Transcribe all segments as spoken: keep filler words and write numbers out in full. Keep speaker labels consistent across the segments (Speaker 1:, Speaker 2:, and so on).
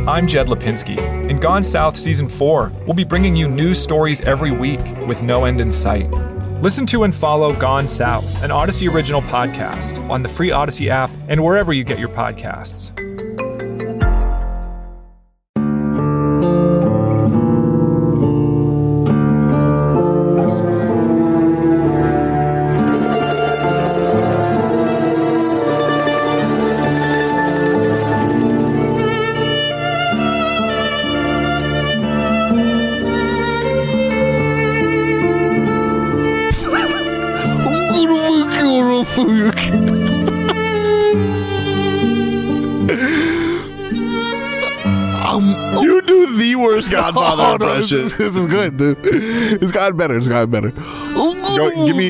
Speaker 1: I'm Jed Lipinski. In Gone South Season four, we'll be bringing you news stories every week with no end in sight. Listen to and follow Gone South, an Odyssey original podcast, on the free Odyssey app and wherever you get your podcasts.
Speaker 2: You do the worst Godfather
Speaker 3: Oh, no,
Speaker 2: impression.
Speaker 3: this, is, this is good, dude. It's gotten better. It's gotten better.
Speaker 2: Go, give me.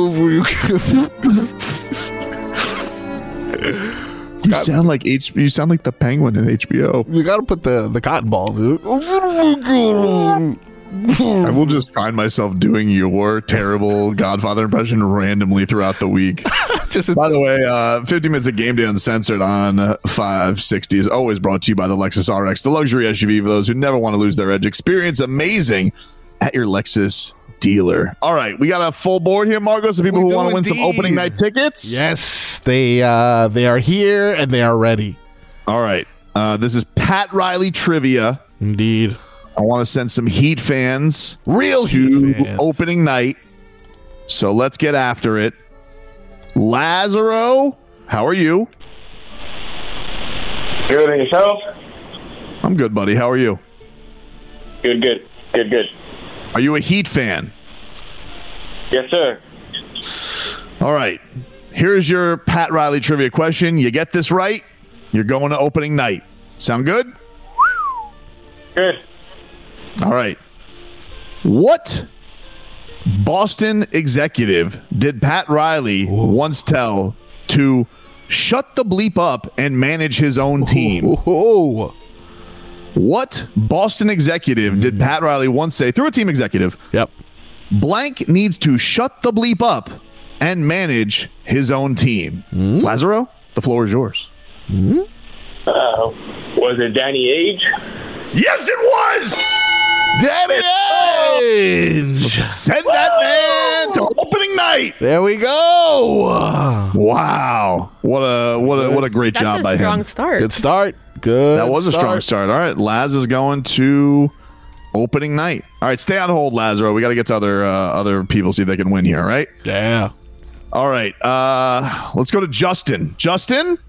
Speaker 2: You sound like H. You sound like the Penguin in H B O.
Speaker 3: You got to put the the cotton balls, dude.
Speaker 2: I will just find myself doing your terrible Godfather impression randomly throughout the week.
Speaker 3: Just
Speaker 2: By the way, uh, fifty minutes of Game Day Uncensored on five sixty is always brought to you by the Lexus R X, the luxury S U V for those who never want to lose their edge. Experience amazing at your Lexus dealer. All right, we got a full board here, Margo. So people
Speaker 3: We
Speaker 2: who
Speaker 3: do
Speaker 2: want to win some
Speaker 3: indeed.
Speaker 2: opening night tickets.
Speaker 3: yes, they uh, they are here and they are ready.
Speaker 2: All right, uh, this is Pat Riley trivia.
Speaker 3: Indeed,
Speaker 2: I want to send some Heat fans
Speaker 3: real
Speaker 2: to
Speaker 3: Heat fans.
Speaker 2: opening night. So let's get after it. Lazaro, how are you?
Speaker 4: Good, and yourself?
Speaker 2: I'm good, buddy. How are you?
Speaker 4: Good, good, good, good.
Speaker 2: Are you a Heat fan?
Speaker 4: Yes, sir.
Speaker 2: All right. Here's your Pat Riley trivia question. You get this right, you're going to opening night. Sound good?
Speaker 4: Good.
Speaker 2: All right. What Boston executive did Pat Riley once tell to shut the bleep up and manage his own team?
Speaker 3: Oh,
Speaker 2: What Boston executive did Pat Riley once say through a team executive?
Speaker 3: yep.
Speaker 2: Blank needs to shut the bleep up and manage his own team. Lazaro, the floor is yours.
Speaker 4: Uh, was it Danny Age?
Speaker 2: Yes, it was.
Speaker 3: Danny Ainge.
Speaker 2: Send that man to opening night.
Speaker 3: There we go.
Speaker 2: Wow, what a what a what a great
Speaker 5: That's
Speaker 2: job
Speaker 5: a
Speaker 2: by
Speaker 5: strong
Speaker 2: him.
Speaker 5: start.
Speaker 3: Good start. Good.
Speaker 2: That was a strong start. All right, Laz is going to opening night. All right, stay on hold, Lazaro. We got to get to other uh, other people, see if they can win here. All right.
Speaker 3: Yeah.
Speaker 2: All right. Uh, let's go to Justin. Justin,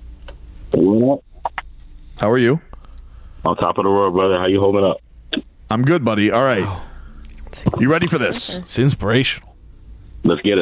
Speaker 2: how are you?
Speaker 4: On top of the world, brother. How you holding up?
Speaker 2: I'm good, buddy. All right. You ready for this?
Speaker 3: It's inspirational.
Speaker 4: Let's get it.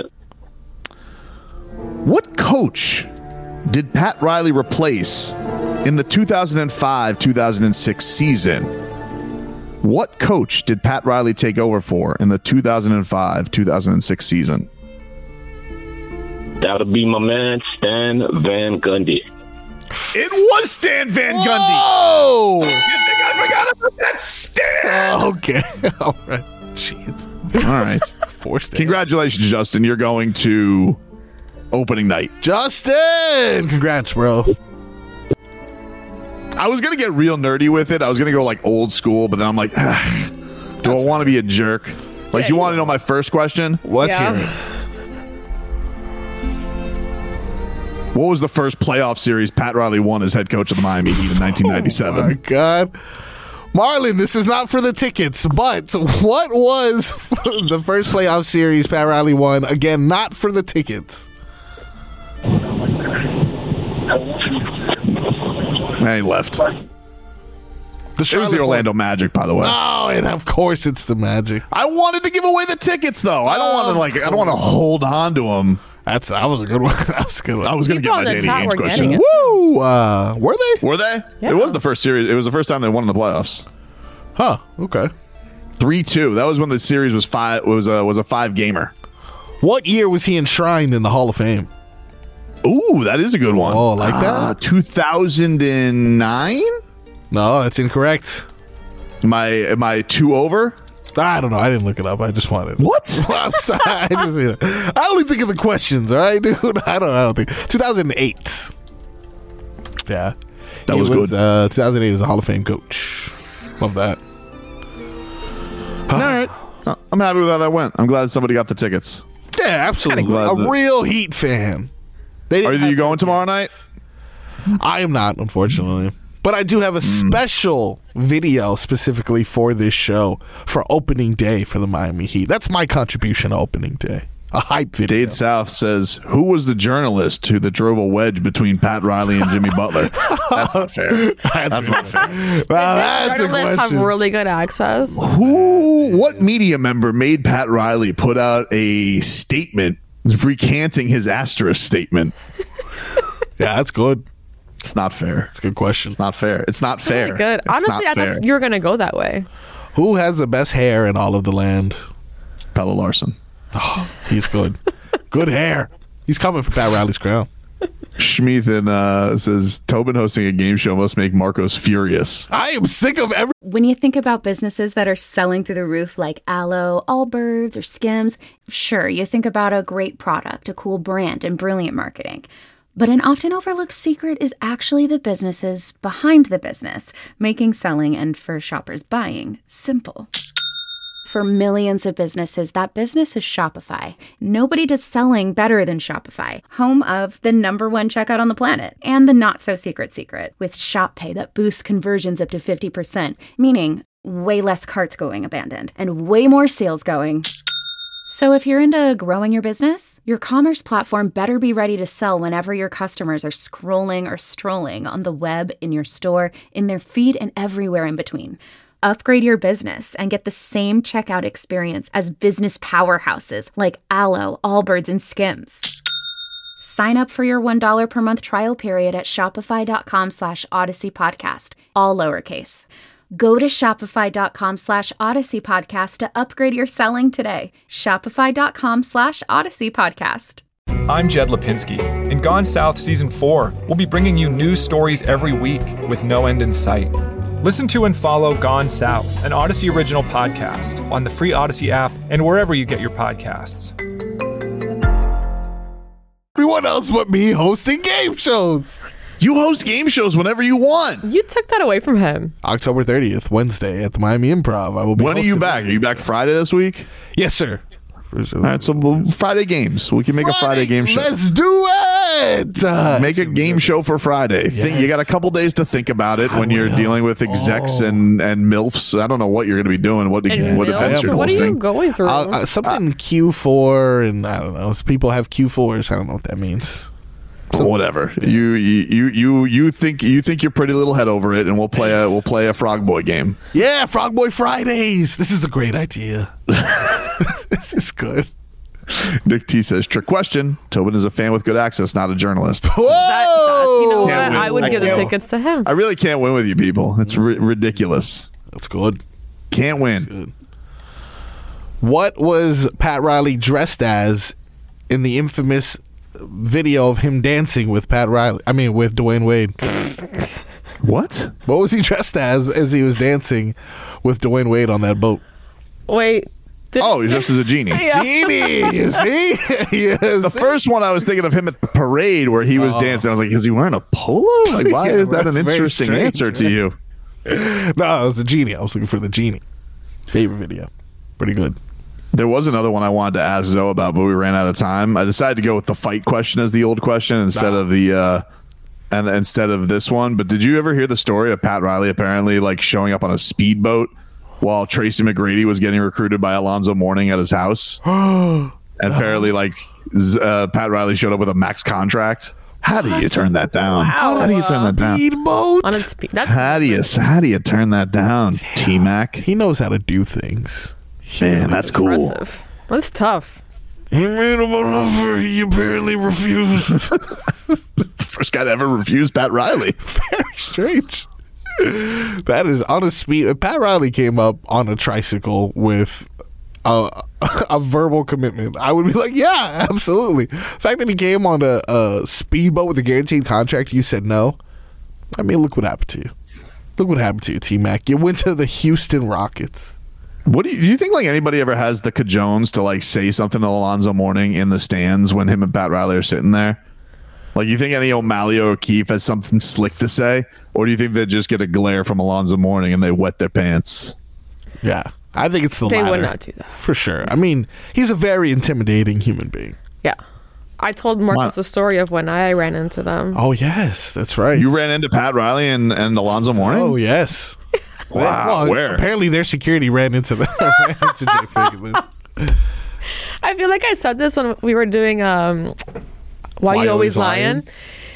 Speaker 2: What coach did Pat Riley replace in the two thousand five two thousand six season? What coach did Pat Riley take over for in the two thousand five two thousand six season?
Speaker 4: That'll be my man, Stan Van Gundy.
Speaker 2: It was Stan Van Gundy.
Speaker 3: Oh.
Speaker 2: You think I forgot about that, Stan?
Speaker 3: Okay. All right. Jeez.
Speaker 2: All right.
Speaker 3: Forced it.
Speaker 2: Congratulations, Justin. You're going to opening night.
Speaker 3: Justin. Congrats, bro.
Speaker 2: I was going to get real nerdy with it. I was going to go like old school, but then I'm like, ah, do I want to be a jerk? Like, you want to know my first question?
Speaker 3: Let's
Speaker 5: Yeah.
Speaker 3: hear it.
Speaker 2: What was the first playoff series Pat Riley won as head coach of the Miami Heat in nineteen
Speaker 3: Oh, my
Speaker 2: ninety-seven?
Speaker 3: God. Marlon, this is not for the tickets, but what was the first playoff series Pat Riley won? Again, not for the tickets.
Speaker 2: Man, he left.
Speaker 3: The
Speaker 2: It was
Speaker 3: Charlotte
Speaker 2: the Orlando Magic, by the way.
Speaker 3: Oh, and of course it's the Magic.
Speaker 2: I wanted to give away the tickets, though. I don't want to like. I don't want to hold on to them.
Speaker 3: That's that was a good one. That was a good one.
Speaker 2: I was going to get
Speaker 5: People
Speaker 2: my
Speaker 5: in the
Speaker 2: Danny
Speaker 5: chat
Speaker 2: Ainge
Speaker 5: were
Speaker 2: question.
Speaker 5: getting it.
Speaker 3: Woo! Uh, were they?
Speaker 2: Were they?
Speaker 5: Yeah.
Speaker 2: It was the first series. It was the first time they won in the playoffs.
Speaker 3: Huh. Okay.
Speaker 2: Three two. That was when the series was five. Was a was a five gamer.
Speaker 3: What year was he enshrined in the Hall of Fame?
Speaker 2: Ooh, that is a good one.
Speaker 3: Oh, like that?
Speaker 2: Two thousand and nine.
Speaker 3: No, that's incorrect.
Speaker 2: Am I am I two over?
Speaker 3: I don't know. I didn't look it up. I just wanted.
Speaker 2: What?
Speaker 3: I'm sorry. I just. You know, I only think of the questions. All right, dude. I don't. I don't think. two thousand eight. Yeah,
Speaker 2: That
Speaker 3: he
Speaker 2: was,
Speaker 3: was
Speaker 2: good.
Speaker 3: Uh, two thousand eight is a Hall of Fame coach. Love that.
Speaker 2: All right. I'm happy with how that went. I'm glad somebody got the tickets.
Speaker 3: Yeah, absolutely.
Speaker 2: glad
Speaker 3: A
Speaker 2: that-
Speaker 3: real Heat fan. They
Speaker 2: Are
Speaker 3: didn't
Speaker 2: you
Speaker 3: have
Speaker 2: going
Speaker 3: tickets.
Speaker 2: tomorrow night?
Speaker 3: I am not, unfortunately. But I do have a special video specifically for this show for opening day for the Miami Heat. That's my contribution to opening day. A hype video.
Speaker 2: Dade South says, who was the journalist who that drove a wedge between Pat Riley and Jimmy Butler? That's not fair. That's not fair.
Speaker 3: Wow, that's a
Speaker 5: Journalists have
Speaker 3: question.
Speaker 5: really good access.
Speaker 2: Who, what media member made Pat Riley put out a statement recanting his asterisk statement?
Speaker 3: Yeah, that's good.
Speaker 2: It's not fair.
Speaker 3: That's a good question.
Speaker 2: It's not fair. It's not fair.
Speaker 5: Really good.
Speaker 2: It's
Speaker 5: Honestly,
Speaker 2: not
Speaker 5: I
Speaker 2: fair.
Speaker 5: thought you were going to go that way.
Speaker 3: Who has the best hair in all of the land?
Speaker 2: Pella Larson.
Speaker 3: He's good. Good hair. He's coming for Pat Riley's crown.
Speaker 2: Schmeathan uh, says, Tobin hosting a game show must make Marcos furious.
Speaker 3: I am sick of every.
Speaker 6: When you think about businesses that are selling through the roof like Aloe, Allbirds, or Skims, sure, you think about a great product, a cool brand, and brilliant marketing. But an often overlooked secret is actually the businesses behind the business, making selling and for shoppers buying simple. For millions of businesses, that business is Shopify. Nobody does selling better than Shopify, home of the number one checkout on the planet and the not-so-secret secret with Shop Pay that boosts conversions up to fifty percent, meaning way less carts going abandoned and way more sales going. So if you're into growing your business, your commerce platform better be ready to sell whenever your customers are scrolling or strolling on the web, in your store, in their feed, and everywhere in between. Upgrade your business and get the same checkout experience as business powerhouses like Aloe, Allbirds, and Skims. Sign up for your one dollar per month trial period at shopify.com slash Odyssey Podcast, all lowercase. Go to shopify.com slash Odyssey Podcast to upgrade your selling today. Shopify.com slash Odyssey Podcast.
Speaker 1: I'm Jed Lipinski. In Gone South Season four, we'll be bringing you news stories every week with no end in sight. Listen to and follow Gone South, an Odyssey original podcast, on the free Odyssey app and wherever you get your podcasts.
Speaker 3: Everyone else but me hosting game shows.
Speaker 2: You host game shows whenever you want.
Speaker 5: You took that away from him.
Speaker 3: October thirtieth, Wednesday at the Miami Improv. I will be.
Speaker 2: When are you
Speaker 3: hosting
Speaker 2: back?
Speaker 3: it.
Speaker 2: Are you back Friday this week?
Speaker 3: Yes, sir.
Speaker 2: All right, so we'll, Friday games. We can make a Friday game show.
Speaker 3: Let's do it. Uh,
Speaker 2: Make a game show for Friday. Think, you got a couple days to think about it
Speaker 3: I
Speaker 2: when you're
Speaker 3: will.
Speaker 2: dealing with execs
Speaker 3: Oh.
Speaker 2: and, and MILFs. I don't know what you're going to be doing, what,
Speaker 5: And
Speaker 2: what
Speaker 5: Bill,
Speaker 2: events you're
Speaker 5: what are you
Speaker 2: hosting.
Speaker 5: going through?
Speaker 3: Uh, uh, something Q four, and I don't know. People have Q fours. I don't know what that means.
Speaker 2: Whatever. You, you you you you think you think your pretty little head over it, and we'll play a we'll play a Frog Boy game.
Speaker 3: Yeah, Frog Boy Fridays. This is a great idea. This is good.
Speaker 2: Nick T says, trick question. Tobin is a fan with good access, not a journalist.
Speaker 3: Whoa!
Speaker 5: that, that, you know what?
Speaker 2: Can't win.
Speaker 5: I would
Speaker 2: I
Speaker 5: give the
Speaker 2: can't-
Speaker 5: tickets to him.
Speaker 2: I really can't win with you people. It's ri- ridiculous.
Speaker 3: That's good.
Speaker 2: Can't win.
Speaker 3: Good. What was Pat Riley dressed as in the infamous video of him dancing with Pat Riley? I mean, with Dwayne Wade.
Speaker 2: What?
Speaker 3: What was he dressed as as he was dancing with Dwayne Wade on that boat?
Speaker 5: Wait. Did,
Speaker 2: Oh, he's just as a genie.
Speaker 5: Yeah.
Speaker 3: Genie, you see? Yes.
Speaker 2: The first one I was thinking of him at the parade where he was dancing. I was like, is he wearing a polo? Like, why
Speaker 3: Yeah,
Speaker 2: is that
Speaker 3: that's
Speaker 2: an
Speaker 3: very
Speaker 2: interesting
Speaker 3: strange,
Speaker 2: answer to
Speaker 3: right?
Speaker 2: you?
Speaker 3: No, it was the Genie. I was looking for the Genie. Favorite video. Pretty good.
Speaker 2: There was another one I wanted to ask Zoe about, but we ran out of time. I decided to go with the fight question as the old question instead
Speaker 3: Nah.
Speaker 2: of the uh and instead of this one. But did you ever hear the story of Pat Riley apparently like showing up on a speedboat while Tracy McGrady was getting recruited by Alonzo Mourning at his house? And apparently, like z- uh, Pat Riley showed up with a max contract. How do you turn that down?
Speaker 5: Wow.
Speaker 2: How do you turn that down?
Speaker 3: Speedboat.
Speaker 5: On a spe- that's
Speaker 2: How do you how do you turn that down, T Mac?
Speaker 3: He knows how to do things.
Speaker 2: Man, that's cool.
Speaker 5: impressive. That's tough.
Speaker 3: He made him an offer he apparently refused.
Speaker 2: The first guy to ever refuse Pat Riley.
Speaker 3: Very strange. That is on a speed. If Pat Riley came up on a tricycle with a, a verbal commitment, I would be like, yeah, absolutely. The fact that he came on a, a speedboat with a guaranteed contract, you said no. I mean, look what happened to you. Look what happened to you, T-Mac. You went to the Houston Rockets.
Speaker 2: What do you, do you think? Like anybody ever has the cajones to like say something to Alonzo Mourning in the stands when him and Pat Riley are sitting there? Like, you think any O'Malley or O'Keefe has something slick to say? Or do you think they just get a glare from Alonzo Mourning and they wet their pants?
Speaker 3: Yeah. I think it's the
Speaker 5: They
Speaker 3: latter.
Speaker 5: would not do that.
Speaker 3: For sure. I mean, he's a very intimidating human being.
Speaker 5: Yeah. I told Marcus
Speaker 2: Wow.
Speaker 5: the story of when I ran into them.
Speaker 3: Oh, yes. That's right.
Speaker 2: You ran into Pat Riley and, and Alonzo Mourning?
Speaker 3: Oh, yes.
Speaker 2: Wow,
Speaker 3: Well,
Speaker 2: where?
Speaker 3: Apparently their security ran into them. ran into Jay Figman.
Speaker 5: I feel like I said this when we were doing um, Why,
Speaker 3: Why
Speaker 5: You
Speaker 3: Always
Speaker 5: Always Lying.
Speaker 3: Lying?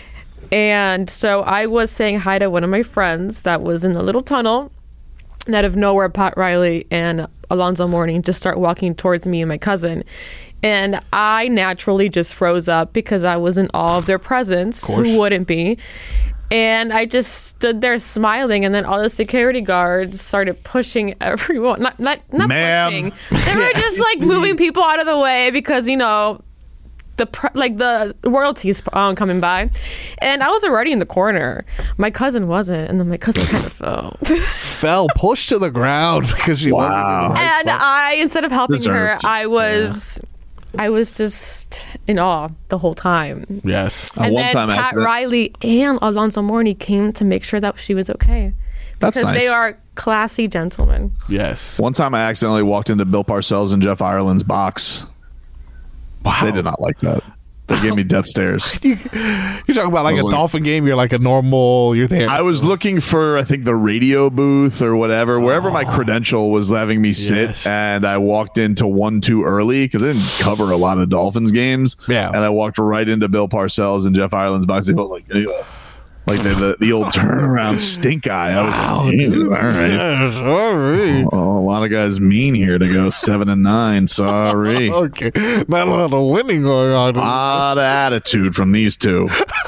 Speaker 5: And so I was saying hi to one of my friends that was in the little tunnel. And out of nowhere, Pat Riley and Alonzo Mourning just start walking towards me and my cousin. And I naturally just froze up because I was in awe of their presence.
Speaker 3: Of course.
Speaker 5: Who wouldn't be? And I just stood there smiling, and then all the security guards started pushing everyone. Not, not, not
Speaker 2: Ma'am.
Speaker 5: pushing. They were just like moving people out of the way because, you know, the pre- like the royalties um, coming by. And I was already in the corner. My cousin wasn't, and then my cousin kind of fell.
Speaker 3: Fell, pushed to the ground because she wasn't in
Speaker 2: Wow.
Speaker 3: the right
Speaker 5: And
Speaker 3: spot.
Speaker 5: I, instead of helping
Speaker 2: Deserved.
Speaker 5: her, I was, I was just in awe the whole time.
Speaker 3: Yes.
Speaker 2: A
Speaker 5: And then
Speaker 2: one-time
Speaker 5: Pat
Speaker 2: accident.
Speaker 5: Riley and Alonzo Mourning came to make sure that she was okay.
Speaker 2: That's
Speaker 5: Because
Speaker 2: nice.
Speaker 5: they are classy gentlemen.
Speaker 3: Yes.
Speaker 2: One time I accidentally walked into Bill Parcells and Jeff Ireland's box.
Speaker 3: Wow.
Speaker 2: They did not like that. They gave me death stares.
Speaker 3: You, you're talking about like
Speaker 2: I
Speaker 3: a
Speaker 2: was like-
Speaker 3: dolphin game. You're like a normal. You're there.
Speaker 2: I was looking for, I think, the radio booth or whatever, wherever my credential was having me sit,
Speaker 3: Yes.
Speaker 2: and I walked into one too early because I didn't cover a lot of Dolphins games.
Speaker 3: Yeah.
Speaker 2: And I walked right into Bill Parcells and Jeff Ireland's box. They felt like, like the, the, the old turnaround stink eye. I was like, "Ew, all right.
Speaker 3: Yeah, sorry.
Speaker 2: Oh, a lot of guys mean here to go seven and nine. Sorry.
Speaker 3: Okay. Not a lot of winning going on.
Speaker 2: A lot of attitude from these two.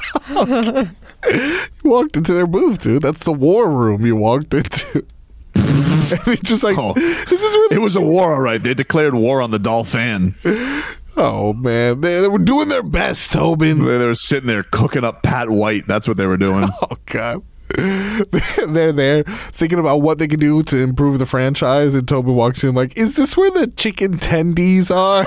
Speaker 3: You walked into their booth, dude. That's the war room you walked into. And you're just like,
Speaker 2: Oh.
Speaker 3: this is where
Speaker 2: It was a war, all right. They declared war on the Dolphin.
Speaker 3: Oh, man. They, they were doing their best, Tobin.
Speaker 2: They were sitting there cooking up Pat White. That's what they were doing.
Speaker 3: Oh, God. They're there thinking about what they can do to improve the franchise, and Tobin walks in like, is this where the chicken tendies are?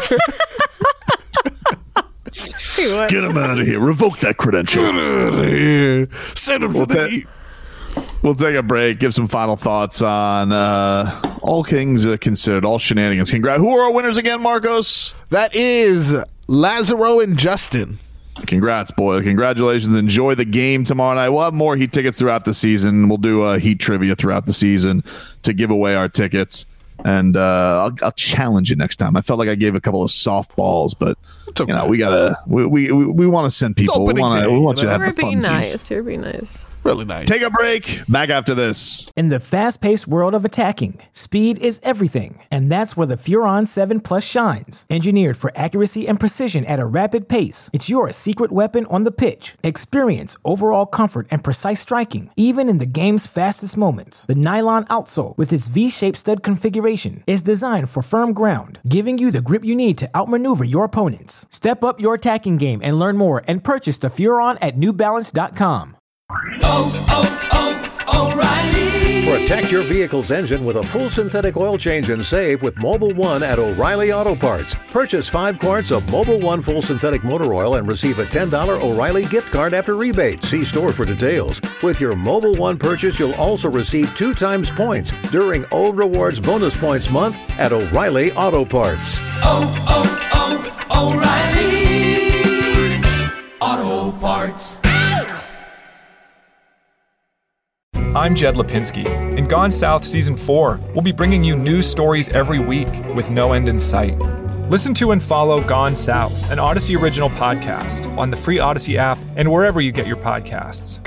Speaker 2: Get him out of here. Revoke that credential.
Speaker 3: Send him
Speaker 2: Well,
Speaker 3: to the
Speaker 2: that-
Speaker 3: heat.
Speaker 2: We'll take a break, give some final thoughts on uh, all things uh, considered, all shenanigans. Congrats. Who are our winners again, Marcos?
Speaker 3: That is Lazaro and Justin.
Speaker 2: Congrats, boy. Congratulations. Enjoy the game tomorrow night. We'll have more Heat tickets throughout the season. We'll do uh, Heat trivia throughout the season to give away our tickets. And uh, I'll, I'll challenge you next time. I felt like I gave a couple of softballs, but
Speaker 3: It's okay.
Speaker 2: you know we gotta we we, we, we want to send people. We
Speaker 3: opening
Speaker 2: want
Speaker 3: day,
Speaker 2: to we want
Speaker 3: you
Speaker 2: you to
Speaker 3: know?
Speaker 2: have
Speaker 5: You're
Speaker 2: the
Speaker 5: being
Speaker 2: funsies.
Speaker 5: nice. You're being nice.
Speaker 3: Really nice.
Speaker 2: Take a break. Back after this.
Speaker 7: In the fast-paced world of attacking, speed is everything, and that's where the Furon seven Plus shines. Engineered for accuracy and precision at a rapid pace, it's your secret weapon on the pitch. Experience overall comfort and precise striking, even in the game's fastest moments. The nylon outsole, with its V-shaped stud configuration, is designed for firm ground, giving you the grip you need to outmaneuver your opponents. Step up your attacking game and learn more, and purchase the Furon at New Balance dot com.
Speaker 8: Protect your vehicle's engine with a full synthetic oil change and save with Mobile One at O'Reilly Auto Parts. Purchase five quarts of Mobile One full synthetic motor oil and receive a ten dollars O'Reilly gift card after rebate. See store for details. With your Mobile One purchase, you'll also receive two times points during O Rewards Bonus Points Month at O'Reilly Auto Parts.
Speaker 1: I'm Jed Lipinski. In Gone South Season four, we'll be bringing you news stories every week with no end in sight. Listen to and follow Gone South, an Odyssey original podcast, on the free Odyssey app and wherever you get your podcasts.